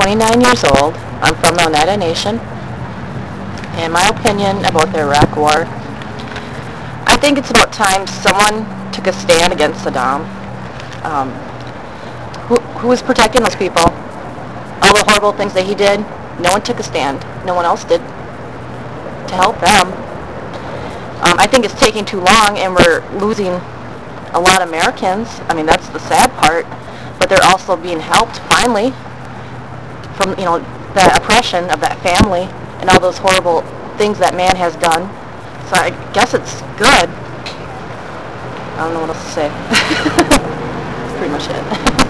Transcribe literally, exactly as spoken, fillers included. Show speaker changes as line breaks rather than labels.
twenty-nine years old. I'm from the Oneida Nation. And my opinion about the Iraq War, I think it's about time someone took a stand against Saddam. Um, who, who was protecting those people? All the horrible things that he did, no one took a stand. No one else did to help them. Um, I think it's taking too long, and we're losing a lot of Americans. I mean, that's the sad part. But they're also being helped, finally, from, you know, the oppression of that family and all those horrible things that man has done. So I guess it's good. I don't know what else to say. That's pretty much it.